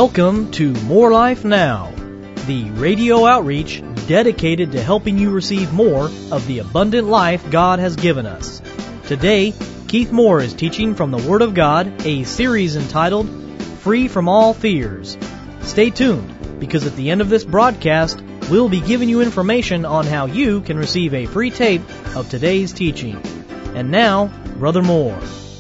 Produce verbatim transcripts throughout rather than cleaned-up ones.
Welcome to More Life Now, the radio outreach dedicated to helping you receive more of the abundant life God has given us. Today, Keith Moore is teaching from the Word of God, a series entitled Free from All Fears. Stay tuned, because at the end of this broadcast, we'll be giving you information on how you can receive a free tape of today's teaching. And now, Brother Moore.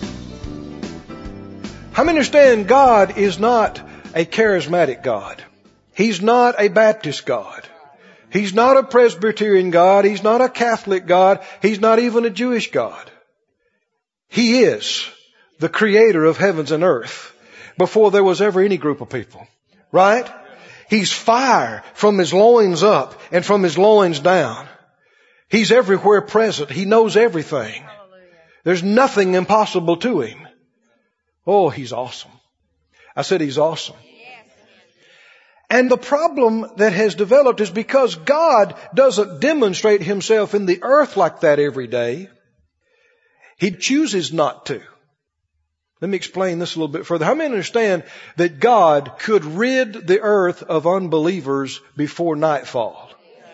How many understand God is not a charismatic God? He's not a Baptist God. He's not a Presbyterian God. He's not a Catholic God. He's not even a Jewish God. He is the creator of heavens and earth before there was ever any group of people. Right? He's fire from His loins up and from His loins down. He's everywhere present. He knows everything. There's nothing impossible to Him. Oh, He's awesome. I said He's awesome. And the problem that has developed is because God doesn't demonstrate Himself in the earth like that every day. He chooses not to. Let me explain this a little bit further. How many understand that God could rid the earth of unbelievers before nightfall?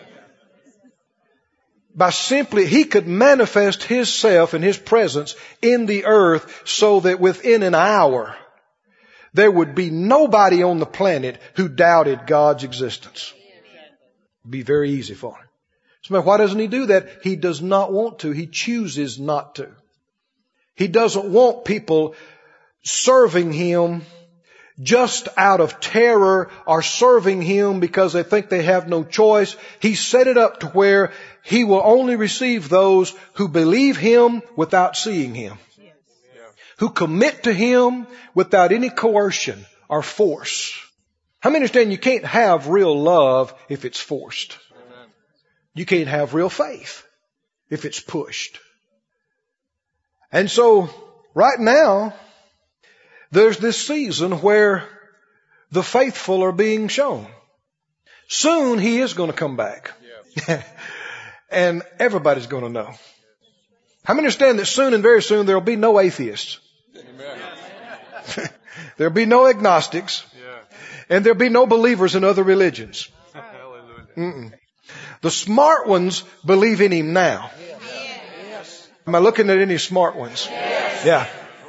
By simply, He could manifest Himself and His presence in the earth so that within an hour, there would be nobody on the planet who doubted God's existence. It'd be very easy for Him. So why doesn't He do that? He does not want to. He chooses not to. He doesn't want people serving Him just out of terror or serving Him because they think they have no choice. He set it up to where He will only receive those who believe Him without seeing Him. Who commit to Him without any coercion or force. How many understand you can't have real love if it's forced? You can't have real faith if it's pushed. And so, right now, there's this season where the faithful are being shown. Soon He is going to come back. Yeah. And everybody's going to know. How many understand that soon and very soon there will be no atheists? Amen. There'll be no agnostics. Yeah. And there'll be no believers in other religions. Mm-mm. The smart ones believe in Him now. Yes. Am I looking at any smart ones? Yes. Yeah.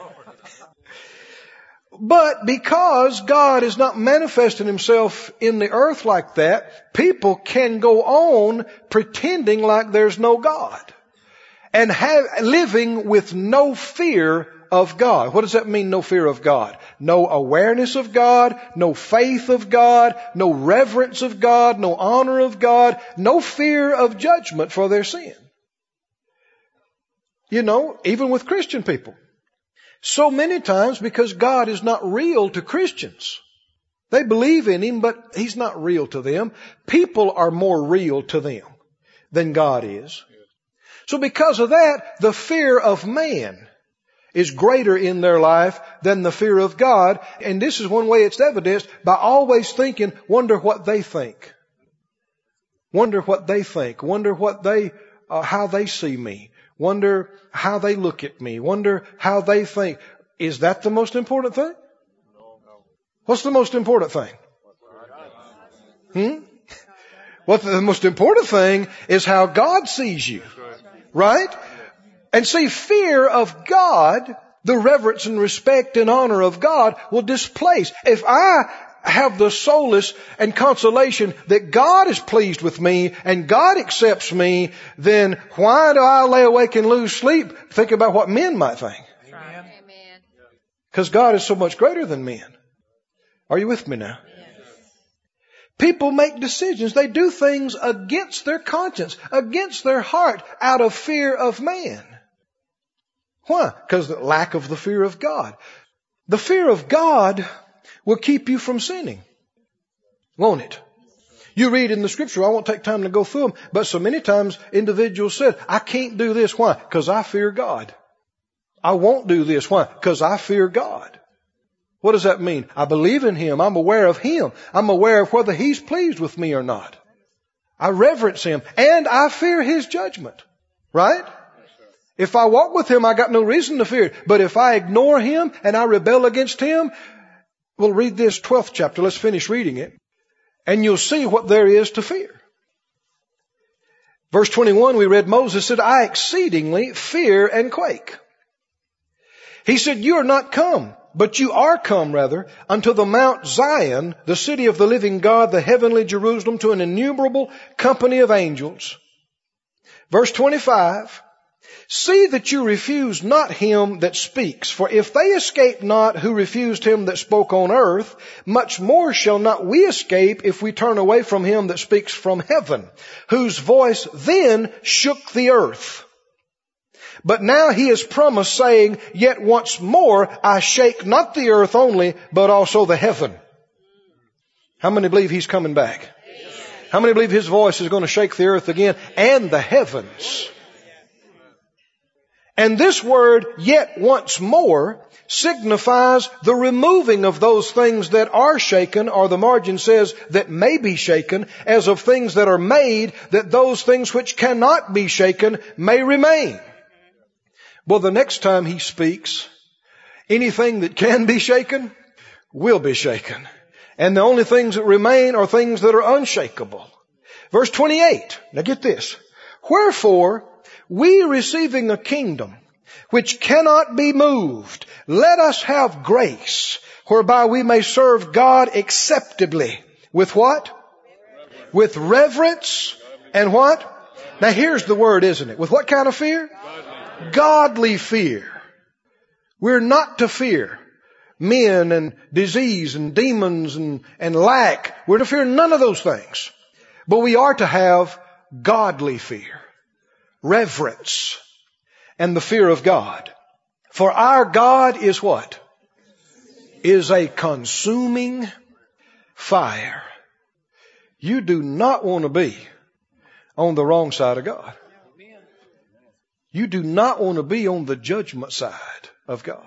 But because God is not manifesting Himself in the earth like that, people can go on pretending like there's no God. And have, living with no fear of God. What does that mean, no fear of God? No awareness of God, no faith of God, no reverence of God, no honor of God, no fear of judgment for their sin. You know, even with Christian people. So many times because God is not real to Christians. They believe in Him, but He's not real to them. People are more real to them than God is. So because of that, the fear of man is greater in their life than the fear of God. And this is one way it's evidenced by always thinking, wonder what they think. Wonder what they think. Wonder what they, uh, how they see me. Wonder how they look at me. Wonder how they think. Is that the most important thing? What's the most important thing? Hmm? Well, the most important thing is how God sees you. Right? And see, fear of God, the reverence and respect and honor of God will displace. If I have the solace and consolation that God is pleased with me and God accepts me, then why do I lay awake and lose sleep thinking about what men might think? Amen. Because God is so much greater than men. Are you with me now? People make decisions. They do things against their conscience, against their heart, out of fear of man. Why? Because the lack of the fear of God. The fear of God will keep you from sinning. Won't it? You read in the Scripture, I won't take time to go through them, but so many times individuals said, I can't do this. Why? Because I fear God. I won't do this. Why? Because I fear God. What does that mean? I believe in Him. I'm aware of Him. I'm aware of whether He's pleased with me or not. I reverence Him and I fear His judgment. Right? If I walk with Him, I got no reason to fear it. But if I ignore Him and I rebel against Him, Well, read this twelfth chapter. Let's finish reading it. And you'll see what there is to fear. Verse twenty-one, we read Moses said, I exceedingly fear and quake. He said, you are not come, but you are come rather unto the Mount Zion, the city of the living God, the heavenly Jerusalem, to an innumerable company of angels. Verse twenty-five, see that you refuse not him that speaks, for if they escape not who refused him that spoke on earth, much more shall not we escape if we turn away from him that speaks from heaven, whose voice then shook the earth. But now he has promised, saying, yet once more I shake not the earth only, but also the heaven. How many believe he's coming back? How many believe his voice is going to shake the earth again and the heavens? And this word, yet once more, signifies the removing of those things that are shaken, or the margin says that may be shaken, as of things that are made, that those things which cannot be shaken may remain. Well, the next time he speaks, anything that can be shaken will be shaken. And the only things that remain are things that are unshakable. Verse twenty-eight. Now get this. Wherefore, we receiving a kingdom which cannot be moved, let us have grace whereby we may serve God acceptably. With what? With reverence and what? Now here's the word, isn't it? With what kind of fear? Godly, Godly fear. We're not to fear men and disease and demons and, and lack. We're to fear none of those things. But we are to have godly fear. Reverence and the fear of God. For our God is what? Is a consuming fire. You do not want to be on the wrong side of God. You do not want to be on the judgment side of God.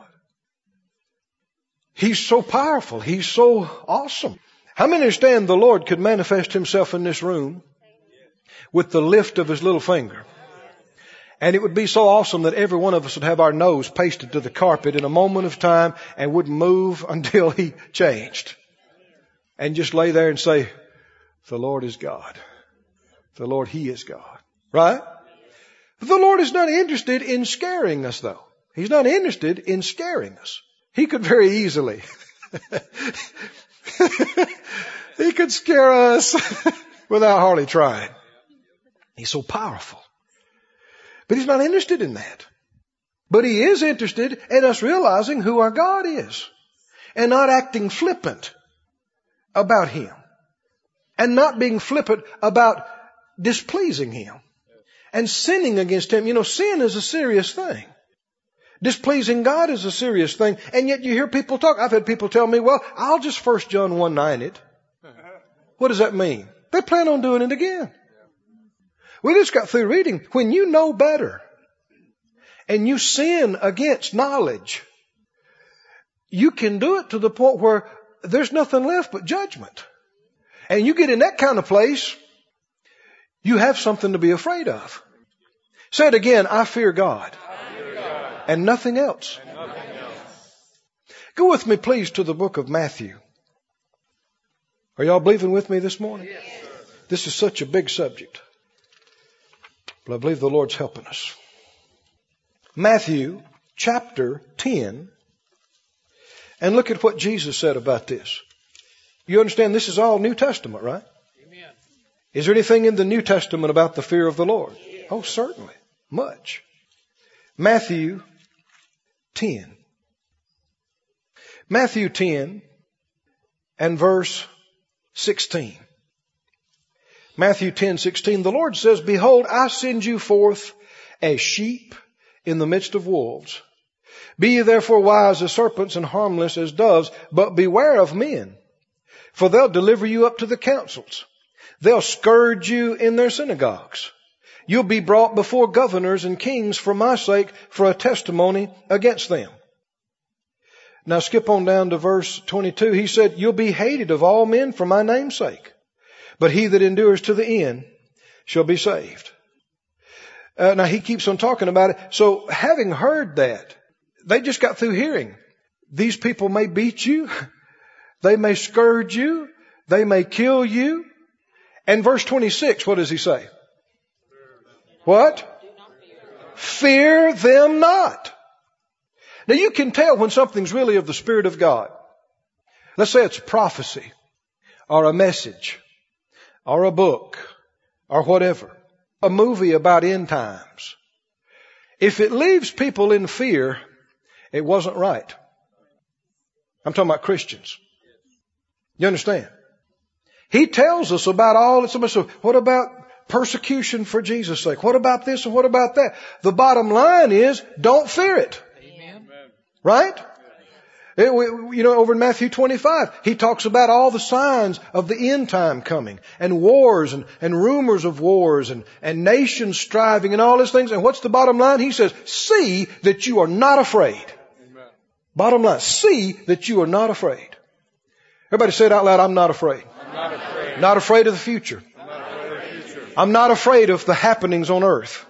He's so powerful. He's so awesome. How many understand the Lord could manifest himself in this room with the lift of his little finger? And it would be so awesome that every one of us would have our nose pasted to the carpet in a moment of time and wouldn't move until he changed. And just lay there and say, the Lord is God. The Lord, he is God. Right? The Lord is not interested in scaring us, though. He's not interested in scaring us. He could very easily. He could scare us without hardly trying. He's so powerful. But he's not interested in that. But he is interested in us realizing who our God is and not acting flippant about him and not being flippant about displeasing him and sinning against him. You know, sin is a serious thing. Displeasing God is a serious thing. And yet you hear people talk. I've had people tell me, well, I'll just First John one nine it. What does that mean? They plan on doing it again. We just got through reading. When you know better and you sin against knowledge, you can do it to the point where there's nothing left but judgment. And you get in that kind of place, you have something to be afraid of. Say it again. I fear God. I fear God. And nothing else. And nothing else. Go with me, please, to the book of Matthew. Are y'all believing with me this morning? Yes, sir. This is such a big subject. But I believe the Lord's helping us. Matthew chapter ten. And look at what Jesus said about this. You understand this is all New Testament, right? Amen. Is there anything in the New Testament about the fear of the Lord? Yes. Oh, certainly. Much. Matthew ten. Matthew ten and verse sixteen. Matthew ten sixteen. The Lord says, behold, I send you forth as sheep in the midst of wolves. Be ye therefore wise as serpents and harmless as doves, but beware of men, for they'll deliver you up to the councils. They'll scourge you in their synagogues. You'll be brought before governors and kings for my sake, for a testimony against them. Now skip on down to verse twenty-two. He said, you'll be hated of all men for my name's sake, but he that endures to the end shall be saved. Uh, now he keeps on talking about it. So having heard that, they just got through hearing, these people may beat you. They may scourge you. They may kill you. And verse twenty-six, what does he say? What? Fear them not. Now you can tell when something's really of the Spirit of God. Let's say it's a prophecy or a message or a book or whatever. A movie about end times. If it leaves people in fear, it wasn't right. I'm talking about Christians. You understand? He tells us about all it's about. So what about persecution for Jesus' sake? What about this and what about that? The bottom line is, don't fear it. Amen. Right? It, you know, over in Matthew twenty-five, he talks about all the signs of the end time coming, and wars and, and rumors of wars and, and nations striving and all these things. And what's the bottom line? He says, see that you are not afraid. Amen. Bottom line, see that you are not afraid. Everybody say it out loud, I'm not afraid. I'm not afraid. Not afraid of the future. I'm not afraid of the future. I'm not afraid of the happenings on earth.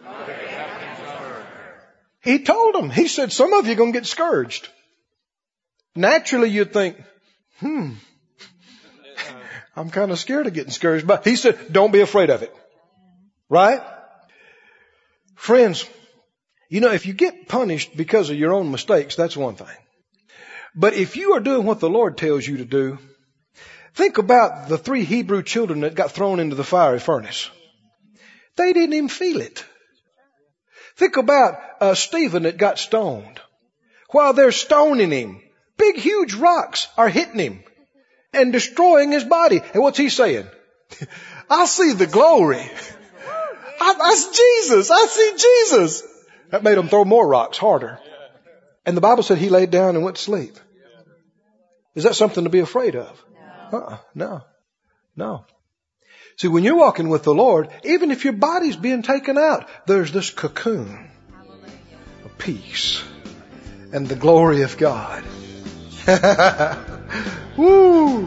He told them, he said, some of you are going to get scourged. Naturally, you'd think, hmm, I'm kind of scared of getting scourged. But he said, don't be afraid of it. Right? Friends, you know, if you get punished because of your own mistakes, that's one thing. But if you are doing what the Lord tells you to do, think about the three Hebrew children that got thrown into the fiery furnace. They didn't even feel it. Think about uh, Stephen that got stoned. While they're stoning him, big, huge rocks are hitting him and destroying his body. And what's he saying? I see the glory. I, that's Jesus. I see Jesus. That made him throw more rocks harder. And the Bible said he laid down and went to sleep. Is that something to be afraid of? No. Uh-uh, no. No. See, when you're walking with the Lord, even if your body's being taken out, there's this cocoon of peace and the glory of God. Woo!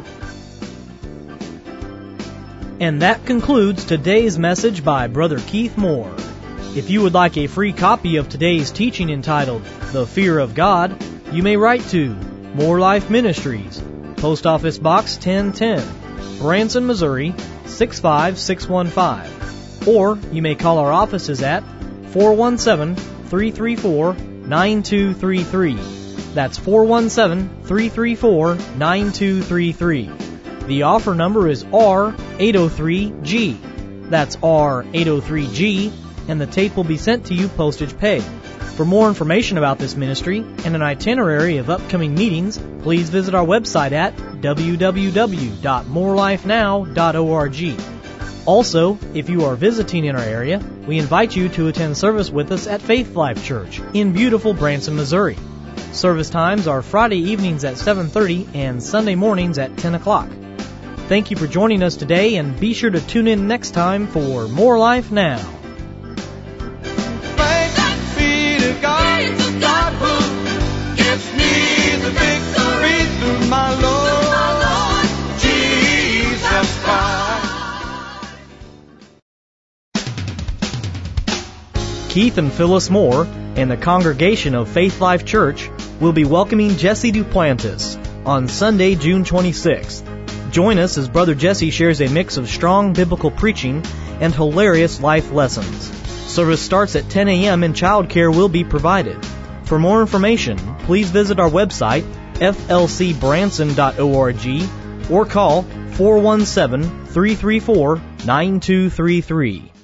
And that concludes today's message by Brother Keith Moore. If you would like a free copy of today's teaching entitled, The Fear of God, you may write to More Life Ministries, Post Office Box ten ten, Branson, Missouri, six five six one five. Or you may call our offices at four one seven, three three four, nine two three three. That's four one seven, three three four, nine two three three. The offer number is R eight oh three G. That's R eight oh three G, and the tape will be sent to you postage paid. For more information about this ministry and an itinerary of upcoming meetings, please visit our website at w w w dot more life now dot org. Also, if you are visiting in our area, we invite you to attend service with us at Faith Life Church in beautiful Branson, Missouri. Service times are Friday evenings at seven thirty and Sunday mornings at ten o'clock. Thank you for joining us today, and be sure to tune in next time for More Life Now. Thanks be to God, God who gives me the victory through my Lord Jesus Christ. Keith and Phyllis Moore and the congregation of Faith Life Church will be welcoming Jesse Duplantis on Sunday, June twenty-sixth. Join us as Brother Jesse shares a mix of strong biblical preaching and hilarious life lessons. Service starts at ten a.m. and childcare will be provided. For more information, please visit our website, f l c branson dot org, or call four one seven, three three four, nine two three three.